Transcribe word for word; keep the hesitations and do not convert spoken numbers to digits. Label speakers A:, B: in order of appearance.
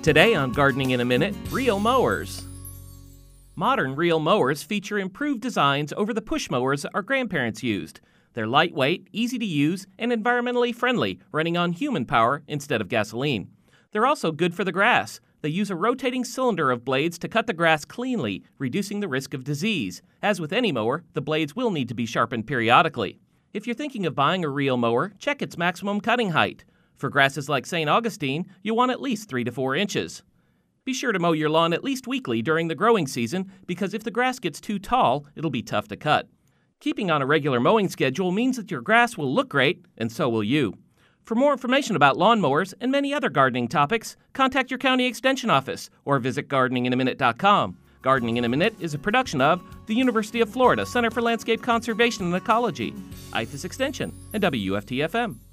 A: Today on Gardening in a Minute, reel mowers. Modern reel mowers feature improved designs over the push mowers our grandparents used. They're lightweight, easy to use, and environmentally friendly, running on human power instead of gasoline. They're also good for the grass. They use a rotating cylinder of blades to cut the grass cleanly, reducing the risk of disease. As with any mower, the blades will need to be sharpened periodically. If you're thinking of buying a reel mower, check its maximum cutting height. For grasses like Saint Augustine, you'll want at least three to four inches. Be sure to mow your lawn at least weekly during the growing season, because if the grass gets too tall, it'll be tough to cut. Keeping on a regular mowing schedule means that your grass will look great, and so will you. For more information about lawn mowers and many other gardening topics, contact your county extension office or visit gardening in a minute dot com. Gardening in a Minute is a production of the University of Florida Center for Landscape Conservation and Ecology, I F A S Extension, and W F T F M.